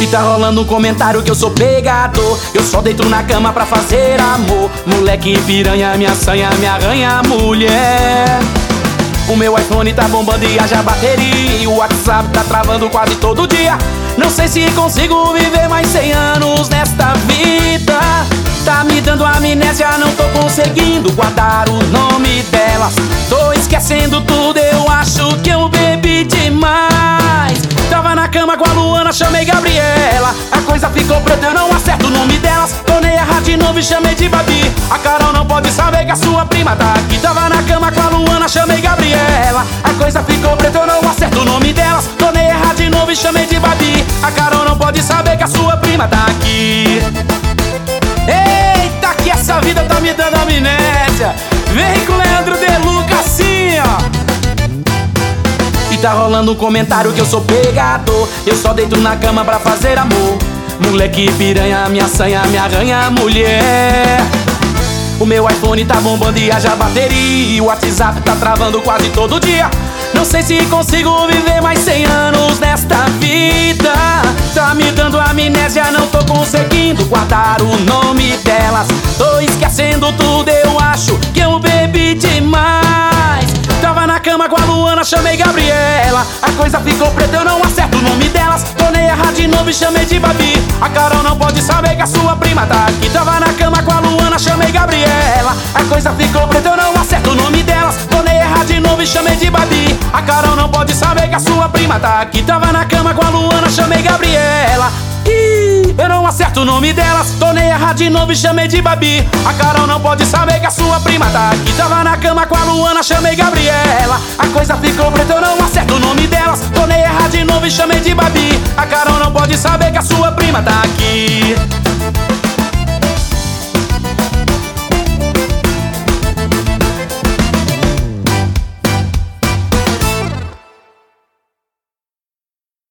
tá rolando um comentário que eu sou pegador. Eu só deito na cama pra fazer amor. Moleque piranha, minha sanha, me arranha, mulher. O meu iPhone tá bombando e haja bateria, e o WhatsApp tá travando quase todo dia. Não sei se consigo viver mais 100 anos nesta vida. Tá me dando amnésia, não tô conseguindo guardar o nome delas. Tô esquecendo tudo, eu acho que eu bebi demais. Tava na cama com a Luana, chamei Gabriela. A coisa ficou preta, eu não acerto o nome delas. Tornei errar de novo e chamei de Babi. A Carol não pode saber que a sua prima tá aqui. Tava na cama com a Luana, chamei Gabriela. A coisa ficou preta, eu não acerto o nome delas. Tornei errar de novo e chamei de Babi. A Carol não pode saber que a sua prima tá aqui. Eita, que essa vida tá me dando amnésia. Vem com o Leandro De Luca assim, ó. E tá rolando um comentário que eu sou pegador. Eu só deito na cama pra fazer amor. Moleque piranha, minha sanha, me arranha, mulher. O meu iPhone tá bombando e haja bateria, e o WhatsApp tá travando quase todo dia. Não sei se consigo viver mais 100 anos nesta vida. Tá me dando amnésia, não tô conseguindo guardar o nome delas. Tô esquecendo tudo, eu acho que eu bebi demais. Tava na cama com a Luana, chamei Gabriela. A coisa ficou preta, eu não acerto o nome delas. Tornei errar de novo e chamei de Babi. A Carol não pode saber que a sua prima tá aqui. Tava na cama com a Luana, chamei Gabriela. A coisa ficou preta, eu não acerto o nome delas. Tornei errar de novo e chamei de Babi. A Carol não pode saber que a sua prima tá aqui. Tava na cama com a Luana, chamei Gabriela. Eu não acerto o nome delas. Tornei errar de novo e chamei de Babi. A Carol não pode saber que a sua prima tá aqui. Tava na cama com a Luana, chamei Gabriela. A coisa ficou preta, eu não acerto o nome delas. Tornei errar de novo e chamei de Babi. A Carol não pode saber que a sua prima tá aqui.